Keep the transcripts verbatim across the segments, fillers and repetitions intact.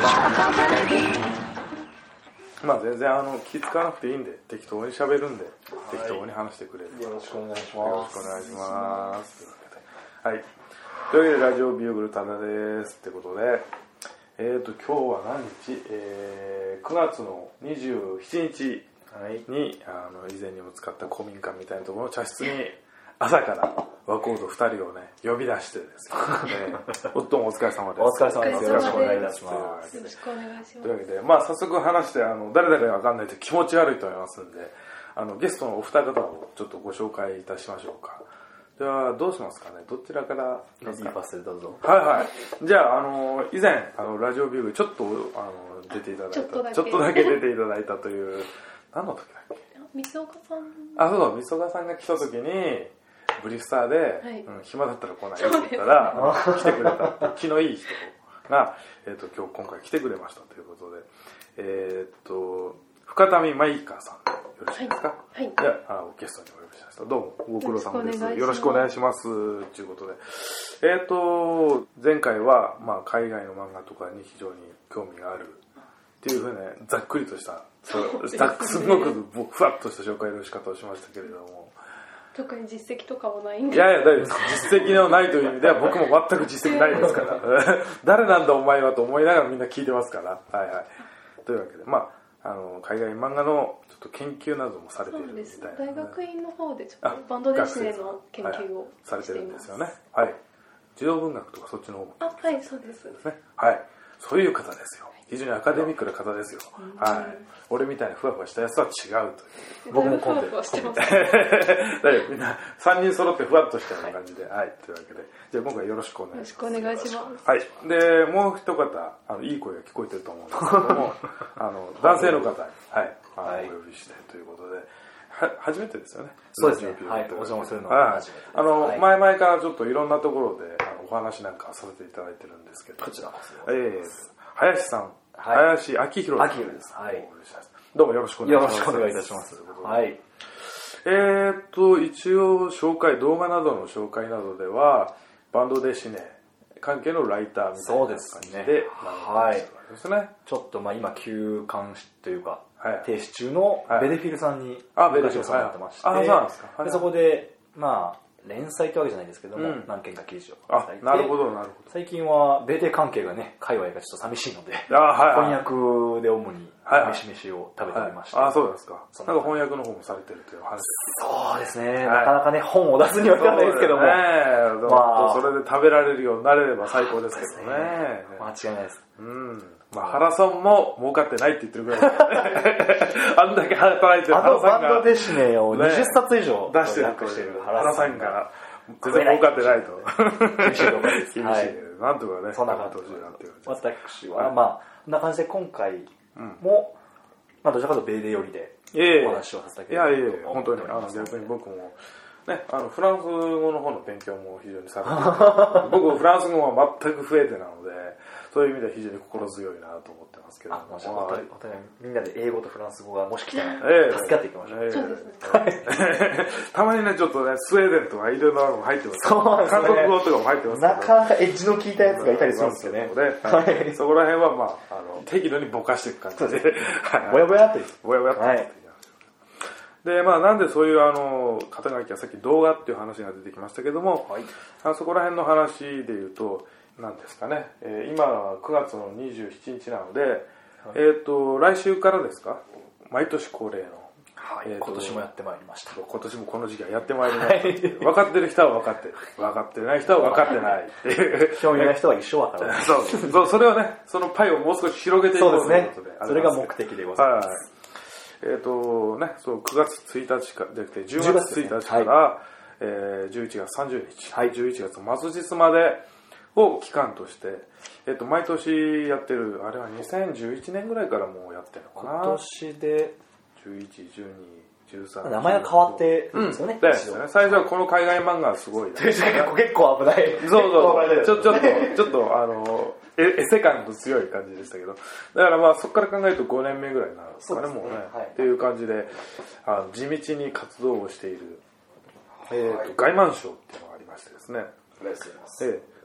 まあ全然あの気使わなくていいんで適当に喋るんで、はい、適当に話してくれる。 よろしくお願いします。 よろしくお願いします。はい。というわけでラジオビューグルタダですってことで、えっと今日は何日？えー、くがつのにじゅうしちにちに、あの以前にも使った古民家みたいなところの茶室に朝から若人ふたりをね呼び出してですね、夫もお疲れ様です。 お疲れ様です。よろしくお願いいたします。 よろしくお願いします。 というわけで、まあ早速話してあの誰々が分かんないと気持ち悪いと思いますんで、あのゲストのお二方をちょっとご紹介いたしましょうか。じゃあどうしますかね。どちらからですか。いいパスでどうぞ。 はいはい。じゃああの以前あのラジオビューグちょっとあの出ていただいた、ちょっとだけちょっとだけ出ていただいたという何の時だっけ。 三岡さん。あ、 そうそう、三岡さんが来た時に。ブリスターで、はいうん、暇だったら来ないって言ったら来てくれた気のいい人が、えー、と今日今回来てくれましたということで、えっ、ー、と深谷舞香さんでよろしいですか。はい、はい、であのゲストにお呼びしました。どうもご苦労様です。よろしくお願いしますということで、えっ、ー、と前回は、まあ、海外の漫画とかに非常に興味があるっていうふうに、ね、ざっくりとしたそうざっくすごくふわっとした紹介の仕方をしましたけれども、 特に実績とかもないんで。 いやいや大丈夫です。実績のないという意味では僕も全く実績ないですから誰なんだお前はと思いながらみんな聞いてますから。はいはい。というわけで、まあ、あの海外漫画のちょっと研究などもされているみたいな、ね、 そうです。大学院の方でちょっとバンドデシネの研究をされてるんですよね。はい。児童文学とかそっちの方も。 あ、はいそうです。 ですね。はい。そういう方ですよ。非常にアカデミックな方ですよ。はい。俺みたいにふわふわしたやつは違うという。 僕もコンテンツしてます。 だからみんなさんにん揃ってふわっとしたような感じで、はい、はい、というわけで、じゃあ今回よろしくお願いします。 よろしくお願いします。 はい。でもう一方あのいい声が聞こえてると思うんですけども、あの男性の方にはいあの、はい、お呼びしてということで。は初めてですよね。 そうですね。はい。お邪魔するのは初めてです。 あの、はい、前々からちょっといろんなところであのお話なんかさせていただいてるんですけど、 こちらこそ。ええー、林さん。はい、林明宏さん。 明宏です。はい。 どうもよろしくお願いします。 よろしくお願いいたします。はい。 えーっと、一応紹介、動画などの紹介などでは、バンドデシネ関係のライターみたいな感じで、でね、 はい。ですね。ちょっとまあ今休刊というか、はい、停止中のベデフィルさんに話をされてまして、 あ、そうなんですか。はい、 でそこで、まあ、連載ってわけじゃないですけども、うん、何件か記事を書いていて、なるほどなるほど。 最近はベーテ関係がね、界隈がちょっと寂しいので、 あ、はいはい、 翻訳で主に飯飯を食べておりまして、 はいはい、あ、そうですか。なんか翻訳の方もされてるという話。 そうですね、はい、なかなかね本を出すにはいかないですけども、ね、 まあ、それで食べられるようになれれば最高ですけどね。ね間違いないです。 うん。まあ、原さんも儲かってないって言ってるぐらいあんだけ働いてる原さんがあのバンドデシネをにじゅっさつ以上出してるという原さんが全然儲かってないと厳しいところです。 厳しい、はい、なんとかねそんな感じで私は、はい、まあこんな感じで今回も、うん、まあどちらかというとベーデ寄りでお話をさせていただきたいと思っております。いやいやいや本当にあの逆に僕もね、あのフランス語の方の勉強も非常にされて僕フランス語は全く不得手なのでそういう意味では非常に心強いなと思ってますけど、 あ、もしお互いみんなで英語とフランス語がもし来たら、えー、助け合っていきましょう。えー、そうですね。 たまにねちょっとねスウェーデンとかいろいろなのも入ってます。 そうですね。 韓国語とかも入ってますけど。 なかなかエッジの効いたやつがいたりするんですよね。 はい。そこら辺はまああの適度にぼかしていく感じで、 ぼやぼやってぼやぼやって。はい。でまあ、なんでそういうあの肩書きはさっき動画っていう話が出てきましたけども、はい、あそこら辺の話でいうと何ですかね、えー、今はくがつのにじゅうしちにちなので、はい、えー、と来週からですか毎年恒例の、 はい、えー、今年もやってまいりました。 今年もこの時期はやってまいりました、はい、分かってる人は分かってる分かってない人は分かってないっていう興味ない人は一生分からないそうそうそれをねそのパイをもう少し広げていこうということで、 ね、それが目的でございます。はい、 えーとね、そうくがつついたちかでじゅうがつついたちから、はい、えー、じゅういちがつさんじゅうにち、はい、じゅういちがつ末日までを期間として、えーと、毎年やってるあれはにせんじゅういちねんぐらいからもうやってるのかな。 今年でじゅういち、じゅうに、じゅうさん名前が変わってるんですよね。 うん、ですね。最初はこの海外漫画はすごい、ね、 結構危ない。 そうそうちょちょっとちょっとあのエセ感の強い感じでしたけど、だからまあそこから考えるとごねんめぐらいになるんですかね、もうね、はい、っていう感じであの地道に活動をしている、えーと、ガイマン賞っていうのがありましてですね、 ありがとうございます。 えー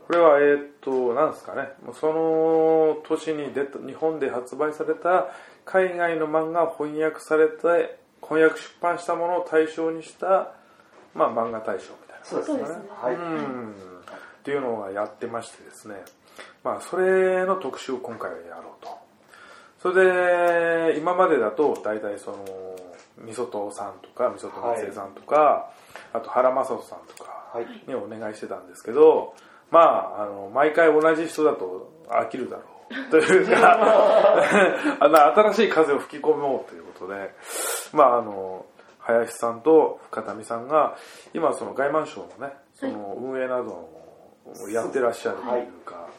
これはえー、っとなんですかね、その年に出た日本で発売された海外の漫画を翻訳されて翻訳出版したものを対象にした、まあ、漫画大賞みたいな、 そうですね、 はい、うんっていうのをやってましてですね、まあ、それの特集を今回はやろうと。それで今までだと大体そのみそとさんとかみそとみつえさんとか、はい、あと原正人さんとかにお願いしてたんですけど、まあ、あの毎回同じ人だと飽きるだろうというかあの新しい風を吹き込もうということで、まああの林さんと深見さんが今その外満省のねその運営などをやってらっしゃるというか、はい、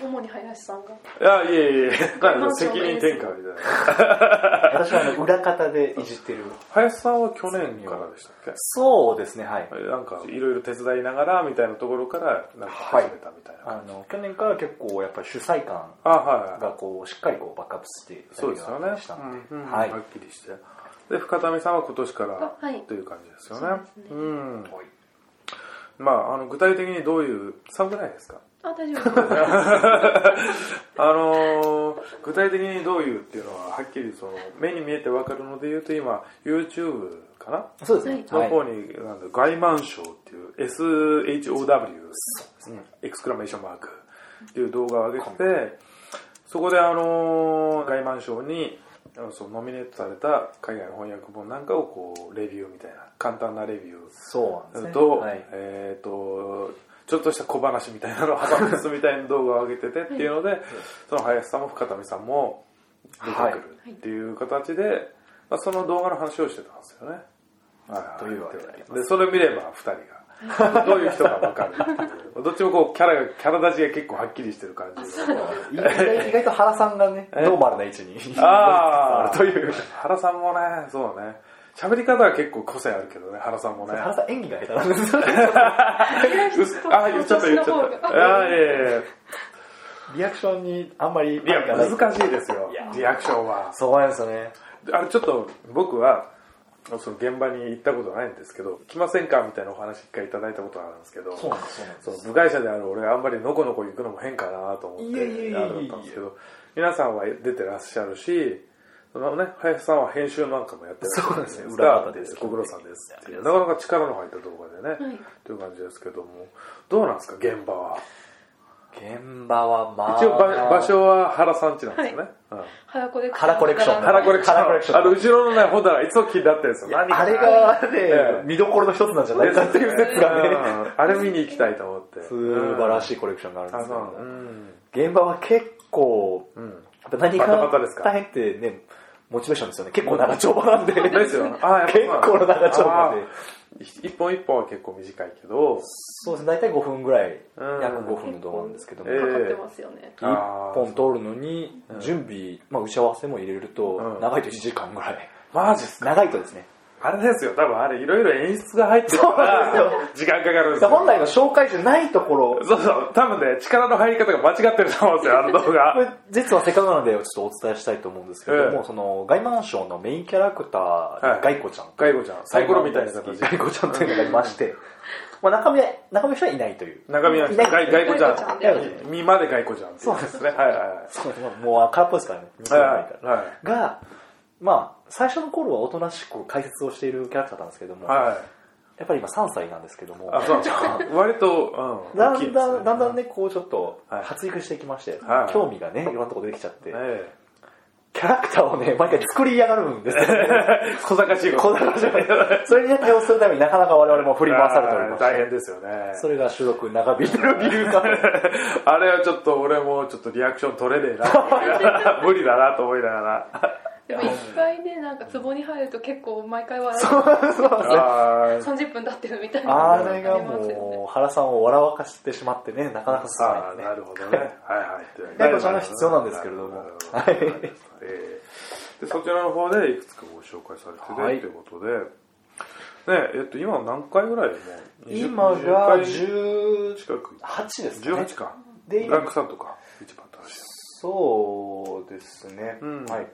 主に林さんが、 いやいえいえ責任転嫁みたいな私はあの裏方でいじってる。 林さんは去年からでしたっけ？ そうですね、はい。 なんかいろいろ手伝いながらみたいなところからなんか始めたみたいな、 はい、あの去年から結構やっぱり主催感がこうしっかりこうバックアップしていたりしたので、 うんうん、はい、はっきりしてで深見さんは今年からという感じですよね。はい、う、ね、ん、まああの具体的にどういう寒くないですか？ あ、大丈夫ですあのー、具体的にどういうっていうのははっきりその目に見えて分かるので言うと今 YouTube かな、 そうですね、 の方になんだ外満省っていう エスエイチオーダブリュー エクスクラメーションマークっていう動画を上げてて、そこであのー、外満省にそのノミネートされた海外の翻訳本なんかをこうレビューみたいな簡単なレビューそうなんですね、 と、 はい、 えっ、ー、とちょっとした小話みたいなのを挟むみたいな動画を上げててっていうので、はい、その林さんも深見さんも出てくるっていう形で、はい、まあ、その動画の話をしてたんですよね。 はい、というわけであります。 でそれを見ればふたりがどういう人か分かるっていうどっちもこうキャラがキャラ立ちが結構はっきりしてる感じで意外と原さんがねノーマルな位置にああという原さんもね、そうね、喋り方は結構個性あるけどね、原さんもね。 原さん演技が下手なんですよ。 あ、言っちゃった言っちゃった。あ、いやいやリアクションにあんまりいや難しいですよ。リアクションは。 そうなんですよね。 あれちょっと僕はその現場に行ったことないんですけど、来ませんかみたいなお話一回いただいたことがあるんですけど、 そうなんですね。 その部外者である俺あんまりのこのこ行くのも変かなと思ってあれだったんですけど、皆さんは出てらっしゃるし。そのね、林さんは編集なんかもやってるそうですね、裏方です。 ご苦労さんですっていう。なかなか力の入った動画でね、はい、という感じですけども、どうなんですか、現場は。 現場はまあ。 一応場所は原さん家なんですよね。 はい、うん、原コレクション。 原コレクション。 原コレクション。あの、後ろのね、本棚いつも気になってるんですよ。 何あれがね、見どころの一つなんじゃないかっていう説がね。 あれ見に行きたいと思って。 素晴らしいコレクションがあるんですけど、うん、現場は結構、うん、何が大変ってね、モチベーションですよね。結構長丁場なんで。 ですよ。 あ結構長丁場で。 一本一本は結構短いけど。 そうですね。大体ごふんぐらい、約ごふんの動画なんですけども。 かかってますよね。 一本撮るのに、準備、まあ打ち合わせも入れると、長いといちじかんぐらい。 マジですか？ 長いとですね。 あれですよ、多分あれいろいろ演出が入ってるから時間かかるんですよ。 本来の紹介じゃないところ。 そうそう、多分ね、力の入り方が間違ってると思うんですよ、あの動画。 実はせっかくなのでちょっとお伝えしたいと思うんですけども、ええ、その外満省のメインキャラクター、ガイコちゃん。 ガイコちゃん。サイコロみたいな形。 ガイコちゃんというのがいまして、まあ中身は、中身の人はいないという。 中身はガイコちゃん。身までガイコちゃん。 そうですね。 はいはいはい。 そうです。もう空っぽですからね。はいはい。が、まあ、最初の頃はおとなしく解説をしているキャラクターなんですけども、はい、やっぱり今さんさいなんですけども、 あ、そう割と、 うん、だんだん、だんだんね、こうちょっと発育してきまして、はい、興味がね、いろんなところ出てきちゃって、はい、キャラクターをね、毎回作りやがるんですよ、ね。 小賢しい小賢しい。それに対応するためになかなか我々も振り回されておりまして。 大変ですよね。 それが収録長引いてる理由か。 あれはちょっと俺もちょっとリアクション取れねえな。無理だなと思いながら。 でも一回ね、なんか壺に入ると結構毎回笑ってさんじゅっぷん経ってるみたいな。 あれがもう原さんを笑わかしてしまってね、なかなか進まないですね。 なるほどね。はいはい。 ガイコちゃんが必要なんですけれども。はい。 でそちらの方でいくつかご紹介されてて、はい、ということで、ね、えっと今何回ぐらいでもう今がじゅう近くはちですね。 じゅうはちか。でランクさんとか一番正しい。 そうですね。 うん、はい。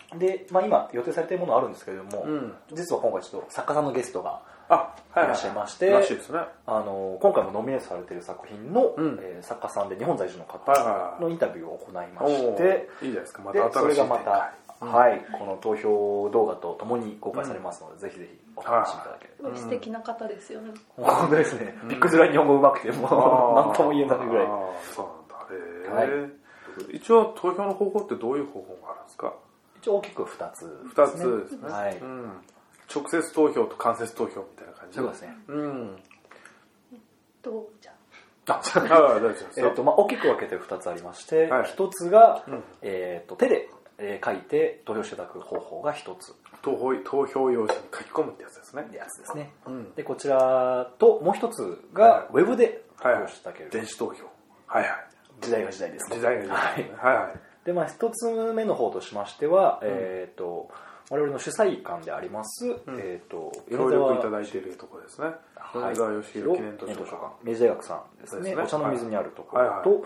で、まあ、今予定されているものあるんですけれども、うん、実は今回ちょっと作家さんのゲストがいらっしゃいまして、あの今回もノミネートされている作品の、うんえー、作家さんで日本在住の方のインタビューを行いまして、 いいじゃないですか、また新しい展開。 それがまた、うんはい、この投票動画とともに公開されますので、うん、ぜひぜひお楽しみいただければ、 うん、素敵な方ですよね。 本当ですね、ビッグズラ日本語うまくてもう何とも言えないぐらい。 そうなんだ。へー、はい、一応投票の方法ってどういう方法があるんですか？ 一応大きくふたつですね。ふたつですね。はい、うん。直接投票と間接投票みたいな感じ。 そうですね。 うん。 どうじゃあ、あ大丈夫です。 えっとまあ大きく分けてふたつありまして、はい、ひとつが、うん、えっと手でえー、書いて投票していただく方法が一つ。 投票、投票用紙に書き込むってやつですね。 やつですね。うん、でこちらともう一つがウェブで投票していただける、 はいはい、電子投票。はいはい。 時代が時代ですね。 時代が時代、ね。はいはいはい。 でまあ一つ目の方としましては、うん、えっ、ー、と我々の主催館であります、うん、えっ、ー、と協力いただいているところですね。米沢義弘記念図書館、 明治大学さんですね。お茶の水にあるところと、はいはい、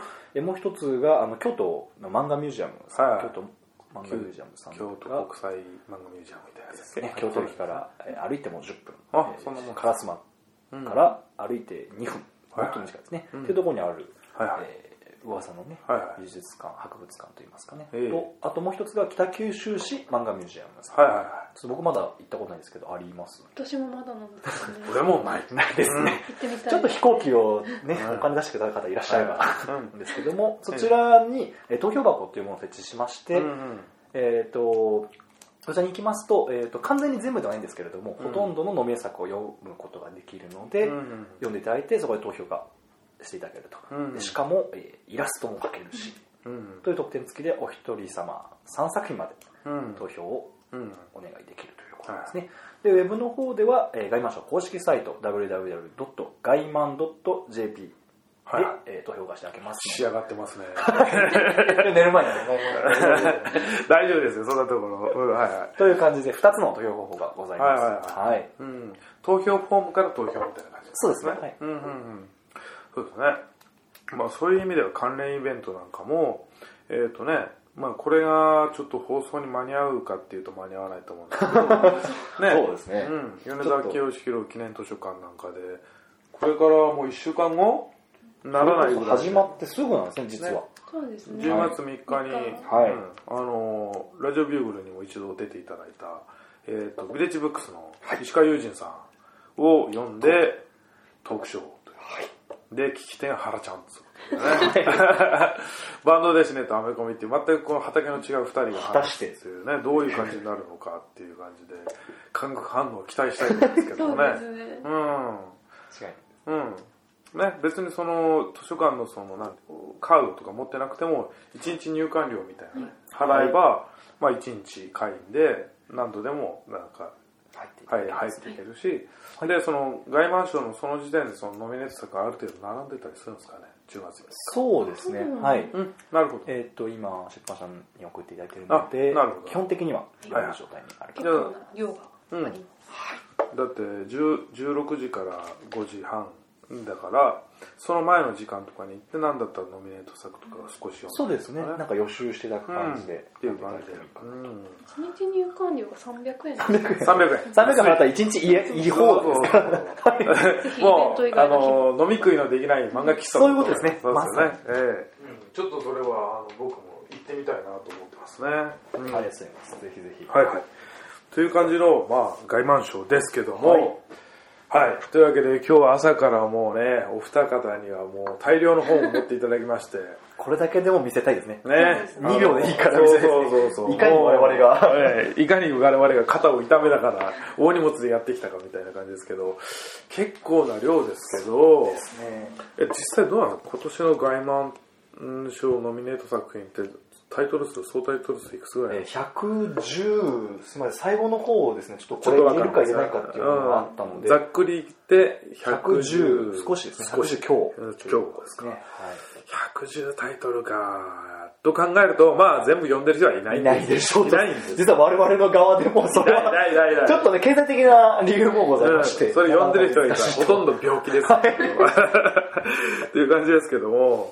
もう一つがあの京都の漫画ミュージアムさん、はいはい、京都漫画ミュージアムさん京都国際漫画ミュージアムみたいなやつですね。 京都駅から歩いてもじゅっぷん、 あ、そんなもん烏丸から歩いてにふん、もっと短いですね。というところにある、はいはいえー噂のね、はいはい、美術館、博物館といいますかね、えー、とあともう一つが北九州市漫画ミュージアムです、ねはいはいはい、ちょっと僕まだ行ったことないんですけど、あります？ 私もまだなんですね。 俺もないないですね、うん、行ってみたい。ちょっと飛行機をね、うん、お金出してくださる方いらっしゃれば、はい、ですけども、そちらに、えー、投票箱というものを設置しまして、うんうん、えっ、ー、とこちらに行きますと、えー、と完全に全部ではないんですけれども、うん、ほとんどのノミネート作を読むことができるので、うんうん、読んでいただいてそこで投票がしていただけると、うん、しかも、えー、イラストも描けるし、うん、という特典付きでお一人様さんさく品まで投票をお願いできるということですね、うん、でウェブの方では、えー、ガイマンション公式サイト ダブリューダブリューダブリュードットガイマンドットジェーピー で、はいえー、投票がしてあげます、 ね、仕上がってますね寝る前にね大丈夫ですよ、そんなところ、うんはいはい、 という感じでふたつの投票方法がございます、はいはいはいはいうん、投票フォームから投票みたいな感じですね。 そうですね、はいうんうんうんそうですね。まあそういう意味では関連イベントなんかも、えっ、ー、とね、まあこれがちょっと放送に間に合うかっていうと間に合わないと思うんですけど、 ね、そうですね。 うん、米沢清弘記念図書館なんかで、これからもういっしゅうかんごならないぐらい。 始まってすぐなんですね、実は。ね、 そうですね。 じゅうがつみっかに、はいうん、あのラジオビューグルにも一度出ていただいた、えっ、ー、とビレッジブックスの石川雄人さんを呼んでトークショー。で、聞き手が原ちゃんってことね。バンドですねとアメコミっていう全くこの畑の違う二人が話してというね、どういう感じになるのかっていう感じで、化学反応を期待したいんですけどもね。 そうですね。 うん。違いうん。ね、別にその図書館のそのなんカードとか持ってなくても、一日入館料みたいなね、払えば、まあ一日会員で何度でもなんか、入っていける、はい、入っていけるし、はい、でそのガイマンションのその時点でそのノミネート作がある程度並んでたりするんですかね、じゅうがつに。 そうですね、はい、 うん、なるほど。 えっ、ー、と今出版社に送っていただいているので、なるほど基本的には今の状態にある。 結構な量があります、 うん、だってじゅうろくじからごじはんだからその前の時間とかに行って何だったらノミネート作とか少し読んで、ね、 そうですね、なんか予習していただく感じで、うん、 っていう感じで、 うん、いちにち入館料がさんびゃくえんさんびゃくえんさんびゃくえんさんびゃくえん払ったらいちにちいい方ですからもうあの飲み食いのできない漫画喫茶そういうことですね。 そうですよね、えーうん、ちょっとそれはあの僕も行ってみたいなと思ってますね、うん、 ありがとうございます。ぜひぜひはいはいという感じの、まあ、ガイマンショーですけども、はいはい。というわけで今日は朝からもうね、お二方にはもう大量の本を持っていただきまして。 これだけでも見せたいですね。 ね。 にびょうでいいから見せたいですね。そうそうそう。いかに我々が、 ね、いかに我々が肩を痛めながら大荷物でやってきたかみたいな感じですけど、結構な量ですけど、 ですね、 え実際どうなの？今年のガイマン賞ノミネート作品ってタイトル数、総タイトル数いくつぐらい？ ひゃくじゅう、すみません、最後の方ですね、ちょっとこれ入れるか入れないかっていうのがあったので、 ざっくり言ってひゃくじゅう、少しですね、ひゃくじゅう強。 強ですか。ね、はい、ひゃくじゅうタイトルか、と考えると、まあ全部読んでる人はいないんです。 いないでしょう。 いないんです。 実は我々の側でもそれは、 ないないないちょっとね、経済的な理由もございまして。 うん、それ読んでる人はいたらほとんど病気です。っていう感じですけども、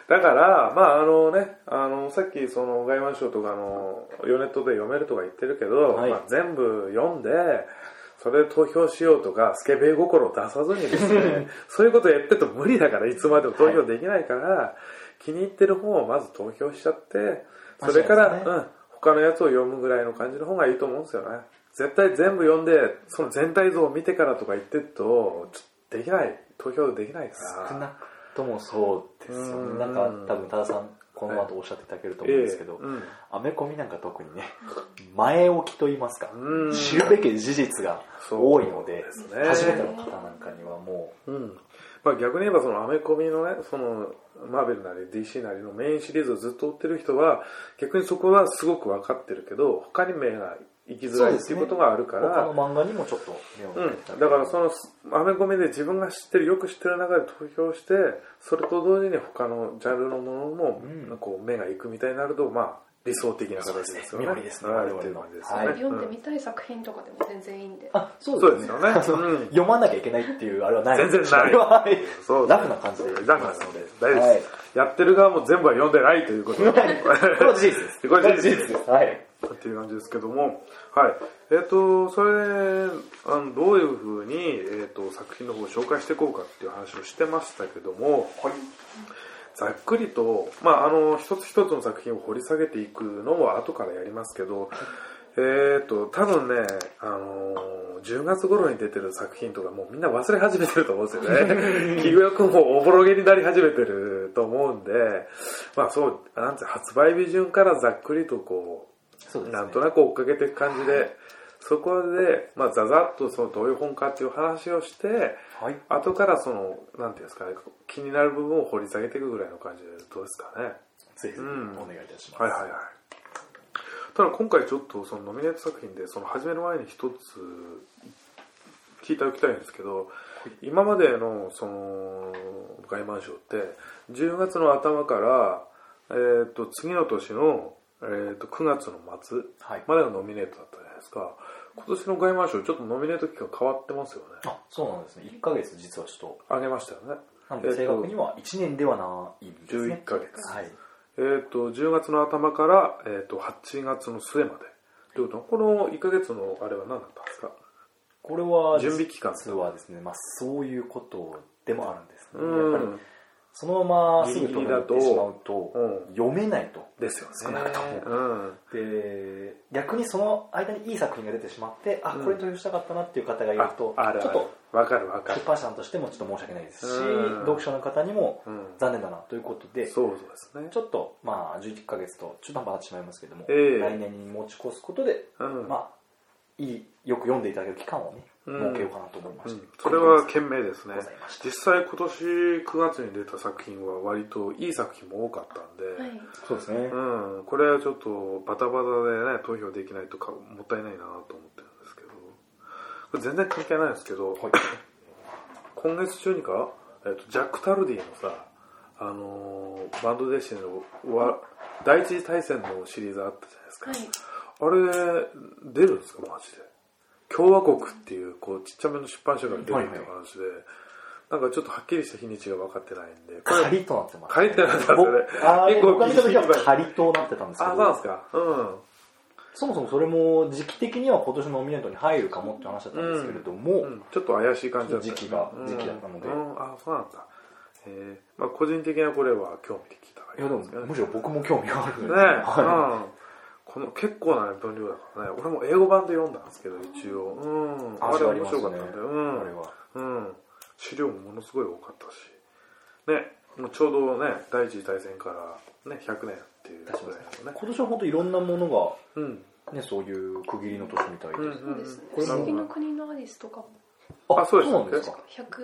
だから、まああのね、あのさっきその外万賞とかのヨネットで読めるとか言ってるけど、はい、まあ、全部読んでそれで投票しようとかスケベ心を出さずにですねそういうことやってると無理だからいつまでも投票できないから、はい、気に入ってる本をまず投票しちゃってそれから、ね、うん、他のやつを読むぐらいの感じの方がいいと思うんですよね。絶対全部読んでその全体像を見てからとか言ってるとちょっとできない投票できないから少なくともそうですよね。なんか多分多田さんこの後おっしゃっていただけると思うんですけど、えーうん、アメコミなんか特にね前置きと言いますか知るべき事実が多いので、ね、初めての方なんかにはもう、うん、 まあ、逆に言えばそのアメコミのねそのマーベルなり ディーシー なりのメインシリーズをずっと追ってる人は逆にそこはすごく分かってるけど他に目が行きづらいっていうことがあるから、 ね、他の漫画にもちょっと目を向けたり、 うん、だからそのアメコミで自分が知ってるよく知ってる中で投票してそれと同時に他のジャンルのものも、うん、こう目が行くみたいになるとまあ理想的な形ですよね。 妙ですね。 はい、読んでみたい作品とかでも全然いいんで。 あ、そうですよね。 うん、 読まなきゃいけないっていうあれはない。 全然ない。 そうラフな感じでラフなので大丈夫です、はい。やってる側も全部は読んでないということで。これは事実です。 これは事実です。 はい。 っていう感じですけども、はい。えっ、ー、とそれであのどういうふうにえっ、ー、と作品の方を紹介していこうかっていう話をしてましたけども。はい。ざっくりと、まあ、あの一つ一つの作品を掘り下げていくのは後からやりますけど、えーと多分ね、あのじゅうがつ頃に出てる作品とかもうみんな忘れ始めてると思うんですよね。企業役もおぼろげになり始めてると思うんで、まあそうなんて発売日順からざっくりとこう、そうですね、なんとなく追っかけていく感じで。そこで、まあ、ざざっとそのどういう本かっていう話をして、はい、後からそのなんていうんですかね、気になる部分を掘り下げていくぐらいの感じでどうですかね。 ぜひお願いいたします。 はいはいはい。ただ今回ちょっとそのノミネート作品でその始める前に一つ聞いておきたいんですけど、はい、今までのその外万賞ってじゅうがつの頭から、えー、と次の年の、えー、とくがつの末までのノミネートだったじゃないですか。今年の外万賞ちょっとノミネート期間変わってますよね。 あ、そうなんですね。いっかげつ実はちょっと上げましたよね。 なので正確にはいちねんではないんですね。 じゅういっかげつ。 はい。 えー、とじゅうがつの頭から、えー、とはちがつの末までということこのいっかげつのあれは何だったんですか。 これは準備期間はですね、まあ、そういうことでもあるんですね。うん、やっぱりそのまますぐ飛び出ってしまうと、うん、読めないとですよね。 少なくとも、 うん、 で逆にその間にいい作品が出てしまって、あ、これ投票したかったなっていう方がいると、 あるある、 ちょっとわかるわかる、 出版社さんとしてもちょっと申し訳ないですし、読者の方にも残念だなということで、 そうですね、 ちょっとまあじゅういっかげつと中途半端になってしまいますけども、 えー、 来年に持ち越すことで、うん、まあいいよく読んでいただける期間をね設けようかなと思いました、うん、 それは賢明ですね。実際今年くがつに出た作品は割といい作品も多かったんで、 はい、そうですね、 うん、これはちょっとバタバタでね投票できないとかもったいないなと思ってるんですけど、これ全然関係ないんですけど、はい、今月中にか、えっと、ジャック・タルディのさ、あのー、バンドデシネの第一次大戦のシリーズあったじゃないですか、はい、あれ出るんですかマジで。共和国っていう、こうちっちゃめの出版社が出るっていう話で、はいはい、なんかちょっとはっきりした日にちが分かってないんで、 仮となってます、 ね、仮ってなってますよね。 ああ、僕が見た時は仮となってたんですけど、 あ、そうなんですか、うん、 そもそもそれも時期的には今年のノミネートに入るかもって話だったんですけれども、うんうん、 ちょっと怪しい感じだった、 ね、時期が、時期だったので、 うんうん、あ、そうなんだ。えーまあ、個人的なこれは興味で聞いたらいいですけど、ね、 いやでもむしろ僕も興味があるね、はい、うん、この結構な分量だからね。俺も英語版で読んだんですけど一応、うん、あれ面白かったんだよ、うん、あれは、うん、資料もものすごい多かったしね、もうちょうどね第一次大戦からねひゃくねんっていうぐらいのね。 今年は本当いろんなものが、うんね、そういう区切りの年みたいです、うんうん、 そうですね。不思議の国のアリスとかも、 あ、そうです、 そうなんですか。 ひゃく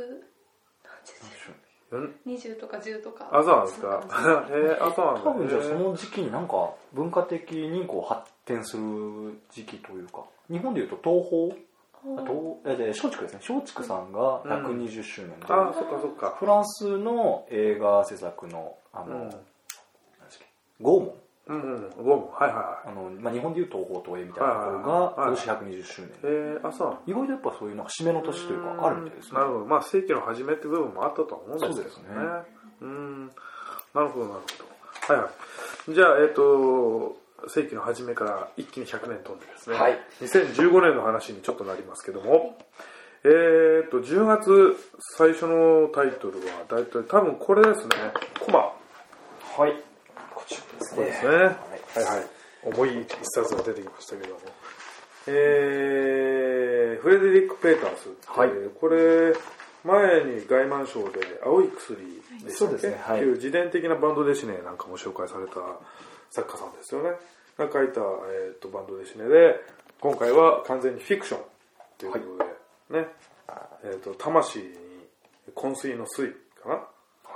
にじゅうとかじゅうとか。 あ、そうなんですか。えー、あ、そうなんだ。 多分じゃあその時期になんか文化的にこう発展する時期というか、日本でいうと東宝、東え松竹ですね。松竹さんがひゃくにじゅっしゅうねんで、 うん、あ、そっかそっか。 フランスの映画制作のあの、うん、何ですか、ゴーモン。 うんうん、ゴーモン、はいはいはい。 あのまあ、日本でいう東宝東映みたいなところが今年ひゃくにじゅっしゅうねん。 えー、あ、そう。 意外とやっぱそういうなんか締めの年というかあるみたいですね。 なるほど。まあ世紀の初めって部分もあったとは思うんですけどね。そうですね。うん。 なるほどなるほど。はいはい。じゃあ、えっ、ー、と、世紀の初めから一気にひゃくねん飛んでですね、はい、にせんじゅうごねんの話にちょっとなりますけども、えっ、ー、と、じゅうがつ最初のタイトルは、だいたい多分これですね、コマ。 はい。こちらですね。 そうですね。はいはい。重い一冊が出てきましたけども。えー、フレデリック・ペータースって、はい、これ、前にガイマン賞で青い薬でしたっけ、そうですね、はい、っていう自伝的なバンドデシネなんかも紹介された作家さんですよねが書いた、えー、とバンドデシネで、今回は完全にフィクションということで、はい、ね、えー、と魂に昏睡の睡かな、はい、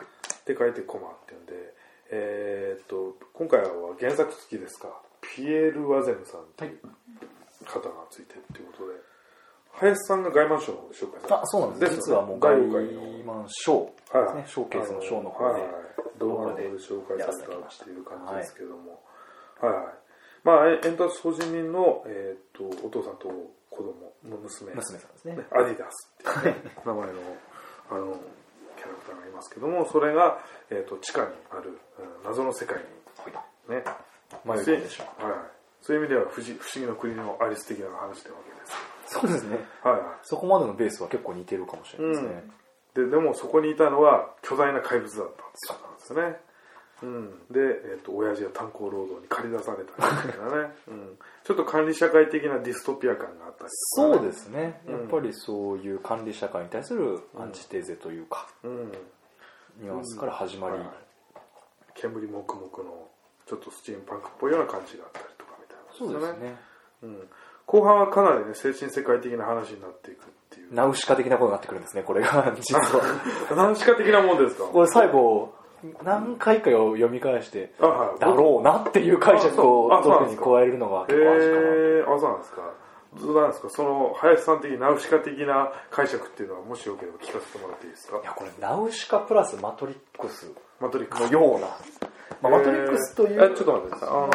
って書いてコマっていうんで、えー、と今回は原作付きですか、ピエール・ワゼムさんという方がついてっていうことで、林さんがガイマン賞の方で紹介された。 あ、そうなんです。実はもうガイマン賞ですね。ショーケースの賞の方で動画で紹介されたっていう感じですけども、はいはい。まあエンタース法人民のえっとお父さんと子供の娘、 娘さんですね。 アディダスっていう名前のあのキャラクターがいますけども、それがえっと地下にある謎の世界にね迷い込んでしまう。 はい。そういう意味では不思議の国のアリス的な話というわけです。 そうですね、 はいはい、 そこまでのベースは結構似てるかもしれないですね、 うん、で, でもそこにいたのは巨大な怪物だったんですね、うん、で、えーと、親父は炭鉱労働に駆り出されたみたいなね、うん、ちょっと管理社会的なディストピア感があったりとか、ね、 そうですね、やっぱりそういう管理社会に対するアンチテーゼというか、うん、ニュアンスから始まり、うん、 煙もくもくのちょっとスチームパンクっぽいような感じがあったりとかみたいな、 そうですね、 うん、後半はかなりね精神世界的な話になっていくっていう、 ナウシカ的なことになってくるんですね、これが実はナウシカ的なもんですか。 これ最後何回かを読み返してだろうなっていう解釈を特に加えるのが結構味かな。 えー、あ、そうなんですか。どうなんですか、その林さん的ナウシカ的な解釈っていうのはもしよければ聞かせてもらっていいですか。 いや、これナウシカプラスマトリックスマトリックスのような、まあ、マトリックスという、 えー、ちょっと待ってください、あの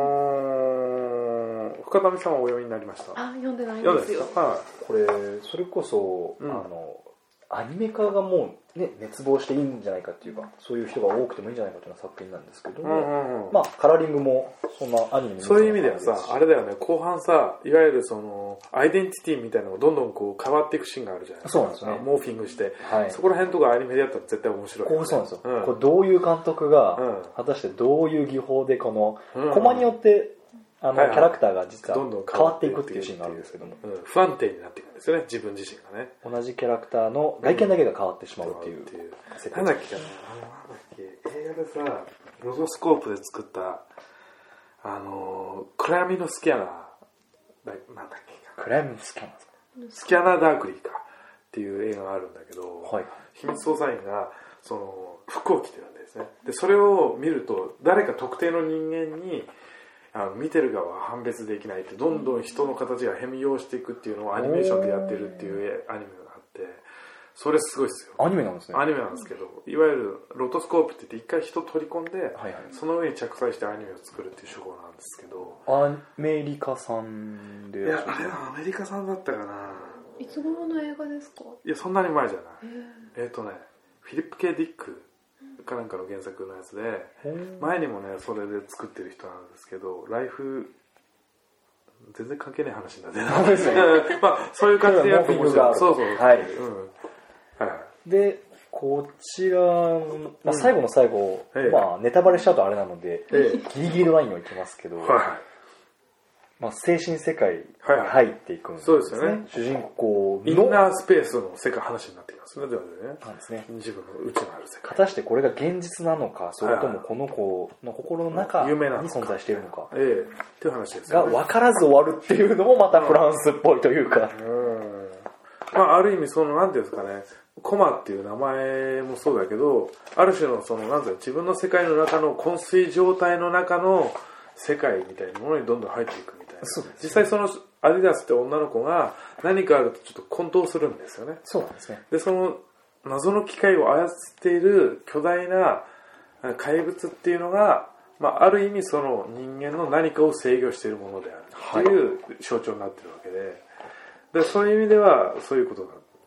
ー、深谷さんはお読みになりました。 あ、読んでないんですよ。 はい、 これそれこそ、うん、あのアニメ化がもう、ね、熱望していいんじゃないかっていうか、そういう人が多くてもいいんじゃないかという作品なんですけども、うんうんうん、まあカラーリングもそんなアニメにそういう意味ではさ、あれだよね、後半さ、いわゆるそのアイデンティティみたいなのがどんどんこう変わっていくシーンがあるじゃないですか。 そうなんですね。 モーフィングして、はい、そこら辺とかアニメでやったら絶対面白い、ね。 こうそうなんですよ、うん。これどういう監督が、うん、果たしてどういう技法でこの、うん、コマによってあの、はいはい、キャラクターが実はどんどん変わっていくっていうシーンがあるんですけども、 うん、不安定になっていくんですよね、自分自身がね。 同じキャラクターの外見だけが変わってしまうっていう、 うん、なんだっけ、なんだっけ、映画でさ、ロドスコープで作ったあの暗闇のスキャナーだ、なんだっけ、 暗闇のスキャナースキャナーダークリーかっていう映画があるんだけど、 はい、 秘密捜査員がその服を着てるんですね。でそれを見ると誰か特定の人間にあの見てる側は判別できないって、どんどん人の形が変容していくっていうのをアニメーションでやってるっていうアニメがあって、それすごいですよ。 アニメなんですね。 アニメなんですけど、いわゆるロトスコープって言って一回人取り込んで、はいはい、その上に着彩してアニメを作るっていう手法なんですけど、 アメリカさんで、 いや、あれはアメリカさんだったかな。 いつ頃の映画ですか。 いや、そんなに前じゃない。えっ、ー、とねフィリップ・ケイ・ディックかなんかの原作のやつで、前にもねそれで作ってる人なんですけど、ライフ全然関係ない話になってるまあそういう感じでやって面白い。そうそう、 はい、うん、はい、でこちら、まあ、最後の最後、うん、まあ、ネタバレしちゃうとあれなので、ええ、ギリギリのラインをいきますけど、はい、まあ、精神世界に入っていくんですね、はいはい、そうですよね。主人公のインナースペースの世界話になってきますね。ではね、 なんですね。 自分の内のある世界。 果たしてこれが現実なのか、それともこの子の心の中に存在しているのか、 ええ、っていう話ですよね。 が分からず終わるっていうのもまたフランスっぽいというか、うん、 まあ、ある意味そのなんていうんですかね、コマっていう名前もそうだけど、ある種のそのなんていうの、自分の世界の中の昏睡状態の中の世界みたいなものにどんどん入っていくみたいな。そうですね、実際そのアディダスって女の子が何かあるとちょっと混沌するんですよね。 そうなんですね。 でその謎の機械を操っている巨大な怪物っていうのが、まあ、ある意味その人間の何かを制御しているものであるっていう象徴になっているわけで、でそういう意味ではそういうこと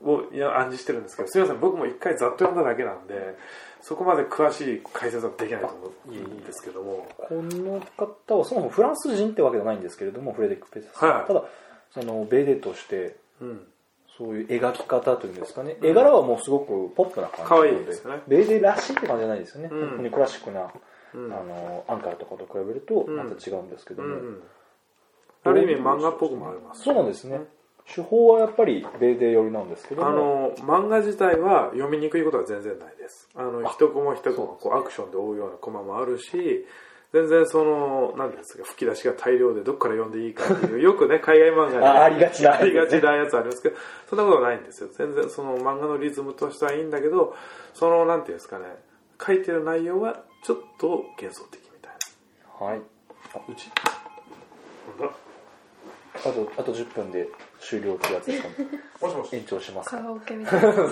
をいや暗示してるんですけど、すみません、僕も一回ざっと読んだだけなんで、そこまで詳しい解説はできないと思うんですけども。 この方はそもそもフランス人ってわけではないんですけれども、フレデリック・ペテさん、はい、ただそのベーデとして、うん、そういう描き方というんですかね、絵柄はもうすごくポップな感じで、 可愛いですね、 ベーデらしいって感じじゃないですよね、うん、本当にクラシックな、うん、あのアンカーとかと比べるとまた違うんですけども、うんうんうん、 ある意味漫画っぽくもあります、ね、 そうなんですね。手法はやっぱりベーデ寄りなんですけども、 あの漫画自体は読みにくいことは全然ないです。あの一コマ一コマこうアクションで追うようなコマもあるし、全然その何ですか、吹き出しが大量でどっから読んでいいかっていうよくね海外漫画でありがちなありがちなやつありますけど、そんなことはないんですよ。全然その漫画のリズムとしてはいいんだけど、そのなんていうんですかね、書いてる内容はちょっと幻想的みたいな。はい。あ、うち。あとあとじゅっぷんで終了ってやつですかね。 もしもし。 延長します。カラオケみたいな。はい。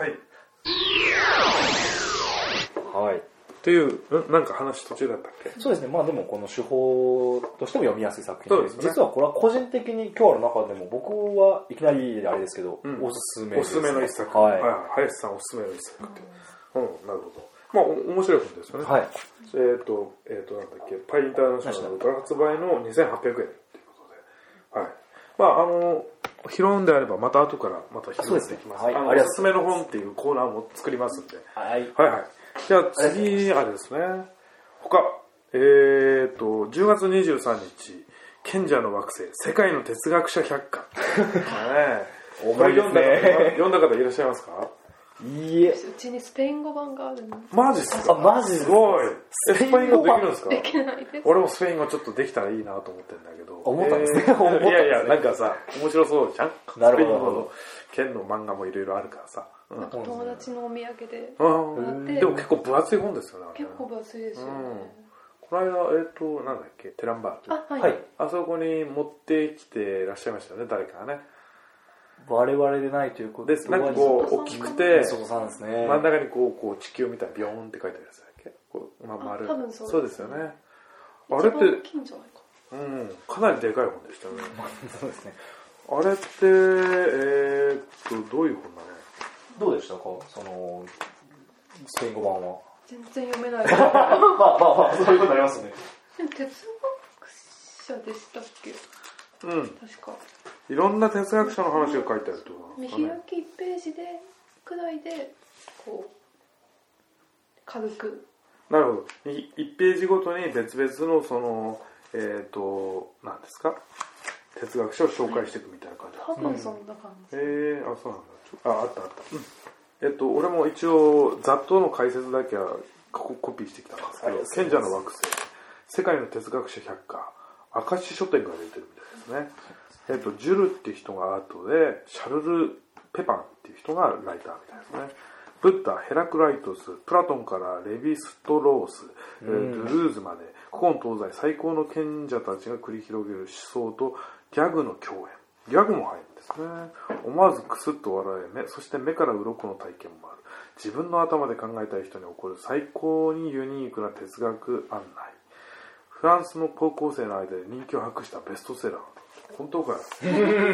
はい。という、なんか話途中だったっけ？ そうですね。まあでもこの手法としても読みやすい作品です。ですね、実はこれは個人的に今日の中でも僕はいきなりあれですけど、うん、おすすめです、 ね。おすすめの一作。はい。はい、林さんおすすめの一作って。うん、うん、なるほど。まあ面白い本ですよね。はい。えっ、ー、とえっ、ー、となんだっけ、パイインターナショナルが発売のにせんはっぴゃくえんということで、はい。まああの拾うんであればまた後からまた拾っていきます。はい。あのおすすめの本っていうコーナーも作りますんで。はい。はいはい。じゃあ次あれですね。他えっ、ー、とじゅうがつにじゅうさんにち賢者の惑星世界の哲学者百科。ね。これ読んだ方読んだ方いらっしゃいますか？ いいえ。 うちにスペイン語版があるの。 マジっすか？ あ、マジですごい。スペイン語できるんですか？ できないです。 俺もスペイン語ちょっとできたらいいなと思ってるんだけど。 思ったんですね。 えー、いやいや、なんかさ、面白そうじゃん？ なるほど。 スペイン語の県の漫画もいろいろあるからさ。 うん、なんか友達のお土産でもらって。でも結構分厚い本ですよね。 結構分厚いですよね。うん、 この間、えっ、ー、と、なんだっけ、テランバーグ。あ、はい。 あそこに持ってきてらっしゃいましたよね、誰かがね。 我々でないということです。なんかこう大きくて、 そこさんですね。 真ん中にこうこう地球みたいなビヨーンって書いてあるやつだっけ？こうまあ丸。 多分そうです。 そうですよね。あれって大きいんじゃないか。 うん、かなりでかい本でしたね。 そうですね。 あれってえー、っとどういう本だね。 どうでしたか？そのスペイン語版は。 全然読めない。 まあまあまあそういうことになりますね。 でも哲学者でしたっけ？ うん。 確か。 いろんな哲学者の話が書いてあるってことなんですかね。見開きいちページでくらいでこう軽く。 なるほど。いちページごとに別々のそのえっ、ー、と何ですか哲学者を紹介していくみたいな感じ。 多分そんな感じ。 へ、うん、えー、あそうなんだ。ああったあった。うん、えっと俺も一応ざっとの解説だけはコピーしてきたんですけど、賢者の惑星世界の哲学者百科明石書店が出てるみたいですね。えっと、ジュルっていう人がアートで、シャルル・ペパンっていう人がライターみたいですね。ブッダ、ヘラクライトス、プラトンからレヴィストロース、ドゥルーズまで、古今東西最高の賢者たちが繰り広げる思想とギャグの共演。ギャグも入るんですね。思わずクスッと笑え、目、そして目から鱗の体験もある。自分の頭で考えたい人に起こる最高にユニークな哲学案内。フランスの高校生の間で人気を博したベストセラー。本当かよ。 この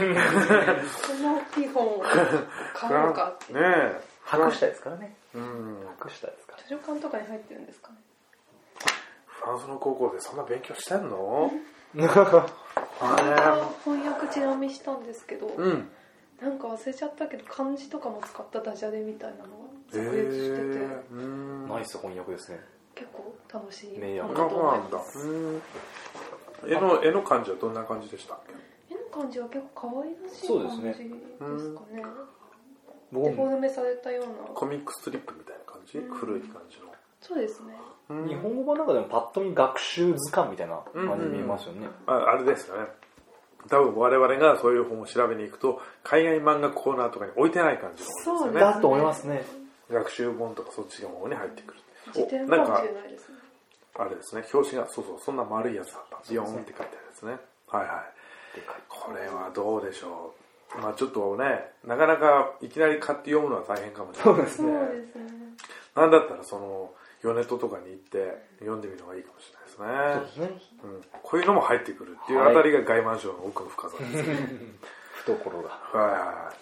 基本を買おうかって。 ねえ。博したですからね。 うん。 博したですから。 図書館とかに入ってるんですかね。 フランスの高校でそんな勉強してんの？ あ翻訳ちなみしたんですけど、 うん、 なんか忘れちゃったけど漢字とかも使ったダジャレみたいなのが炸裂してて、 えー、ナイス翻訳ですね。 結構楽しい本だと思います。絵の絵の感じはどんな感じでしたっけ？ 絵の感じは結構可愛らしい感じですかね。デフォルメされたようなコミックストリップみたいな感じ、うん、古い感じの。 そうですね。 日本語版の中でもパッと見学習図鑑みたいな感じに見えますよね。 うんうん、あ, あれですよね。多分我々がそういう本を調べに行くと海外漫画コーナーとかに置いてない感じの本ですよね。 そうだと思いますね。 学習本とかそっちの方に入ってくる。 辞典かもしれないですね。 あれですね。表紙がそうそうそんな丸いやつだった。ビヨーンって書いてあるやつね。はいはい。これはどうでしょう。まあちょっとね、なかなかいきなり買って読むのは大変かもしれないですね。 そうですね。 なんだったらそのヨネットとかに行って読んでみるのがいいかもしれないですね。 そうですね。 うん、こういうのも入ってくるっていうあたりが外満省の奥の深さですね。 懐が。 はいはい。